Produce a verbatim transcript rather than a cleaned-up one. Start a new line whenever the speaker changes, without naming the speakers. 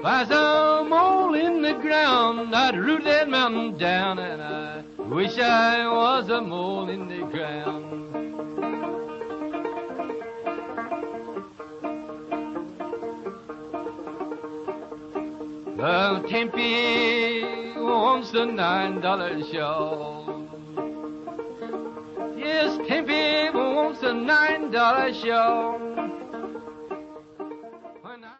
There's a mole in the ground, I'd root that mountain down, and I wish I was a mole in the ground. The Tempe wants a nine dollar show. Yes, Tempe wants a nine dollar show.